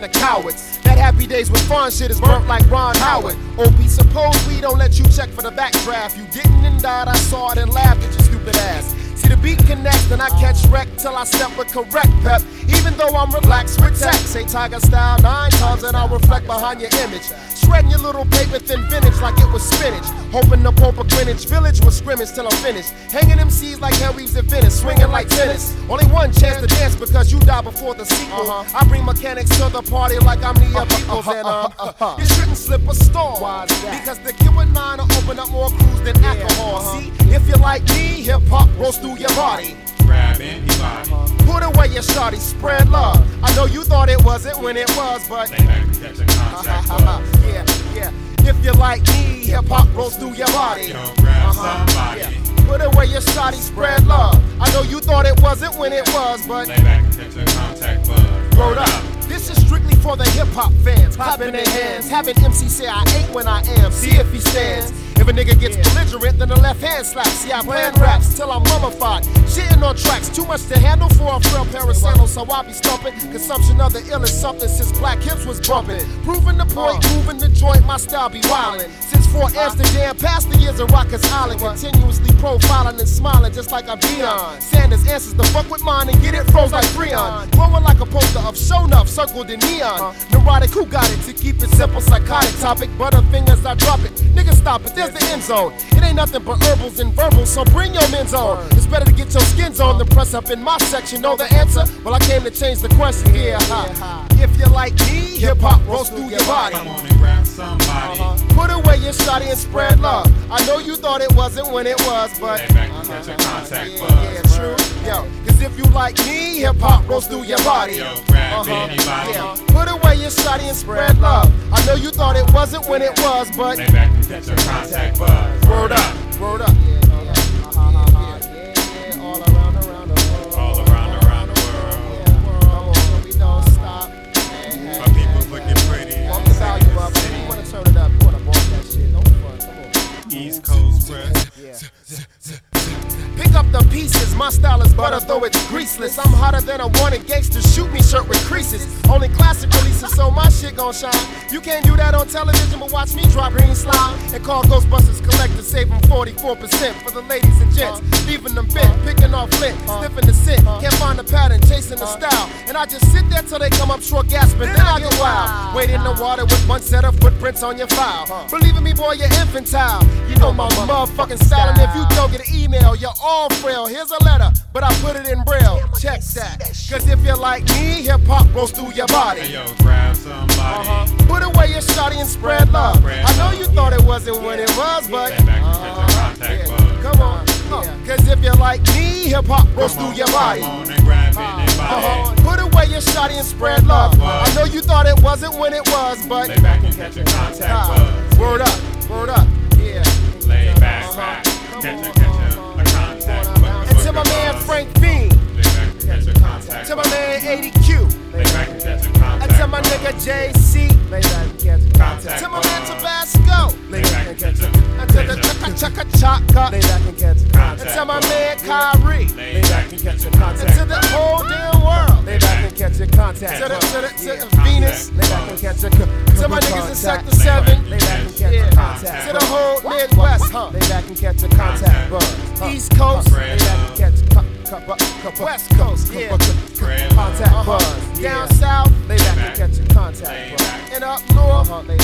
of cowards. That happy days with fun shit is burnt like Ron Howard. OP, suppose we don't let you check for the backdraft. You didn't and died, I saw it and laughed at your stupid ass. See the beat connects, then I catch wreck till I step with correct pep. Even though I'm relaxed with tech, say Tiger style 9 times and I'll reflect behind your image. Shredding your little paper thin vintage like it was spinach. Hoping the Pope of Greenwich Village will scrimmage till I'm finished. Hanging MCs like hair weaves at Venice, swinging like tennis. Only one chance to dance because you die before the sequel. I bring mechanics to the party like I'm the Beatles and you shouldn't slip a stall. Because the kid with 9 will open up more crews than alcohol. See, if you like me, hip hop rolls through your body. Grab anybody. Put away your shawty, spread love. I know you thought it wasn't when it was, but Lay back and catch a contact buzz. yeah. If you like me, hip hop rolls through your body. Yo, grab somebody. Put away your shawty, spread love. I know you thought it wasn't when it was, but Lay back and catch a contact buzz. word up. This is strictly for the hip hop fans. Clapping their hands, having MC say I ain't when I am. See if he stands. If a nigga gets belligerent, then the left hand slaps. See, I plan raps till I'm mummified. Shitting on tracks, too much to handle for a frail pair of sandals, so I be stumping. Consumption of the ill is something since Black Hips was bumping. Proving the point, moving the joint, my style be wildin'. Since Fort Amsterdam, past the years of Rikers Island, continuously profiling and smiling just like I'm Deion Sanders answers the fuck with mine and get it froze like Freon. Glowing like a poster of show enough, circled in neon. Neurotic, who got it? To keep it simple, psychotic topic. Butterfingers, I drop it. Nigga, stop it. There's the end zone. It ain't nothing but herbals and verbals, so bring your men's on. It's better to get your skins on than press up in my section. Know the answer? Well, I came to change the question. Yeah, if you like me, hip hop rolls through your body. Come on and grab somebody. Put away your shawty and spread love. I know you thought it wasn't when it was, but Lay back and catch a contact buzz. yeah, true. Yo, cause if you like me, hip hop rolls through your body. Yo, grab anybody. Yeah. Put away your shawty and spread love. I know you thought it wasn't when it was, but Lay back and catch a contact buzz. word up, word up. All around the world. All around the world. Come on, we don't stop. My people's looking pretty. Bump the value up. If you wanna turn it up, you wanna bump that shit. Don't front. Come on. East Coast Press. Pick up the pieces, my style is butter though it's greaseless. I'm hotter than a wanted gangster, shoot me shirt with creases. Only classic releases, so my shit gon' shine. You can't do that on television, but watch me drop green slime. And call Ghostbusters Collector, save them 44% for the ladies and gents. Leaving them bent, picking off lint, sniffing the scent. Can't find the pattern, chasing the style. And I just sit there till they come up short gasping, then I get wild. Wade in the water with one set of footprints on your file. Believe in me, boy, you're infantile. You know my motherfucking style, and if you don't get an email, you're all frail. Here's a letter, but I put it in braille. Check that. Cause if you're like me, hip hop rolls through your body. Hey, yo, grab somebody. Put away your shawty and spread love. I know you thought it wasn't when it was, but Lay back and catch a contact buzz. come on. Cause if you're like me, hip hop rolls through your body. Come on and grab anybody. Put away your shawty and spread love. I know you thought it wasn't when it was, but Lay back and catch a contact buzz. word up, word up, yeah. Lay back, catch a contact buzz. And to my man Frank Bean, Lay back and catch a contact to my buzz. man 80Q, Lay back and catch a and contact to my buzz. nigga JC, Contact to my buzz. man Tabasco, Lay back and catch a and to the chaka chaka, and to my man Kyrie, Lay back and catch a and to contact the whole damn world, Lay back to the Venus, to my niggas in Sector 7, to the whole Midwest, East Coast, West Coast, yeah, Contact down south, and up north,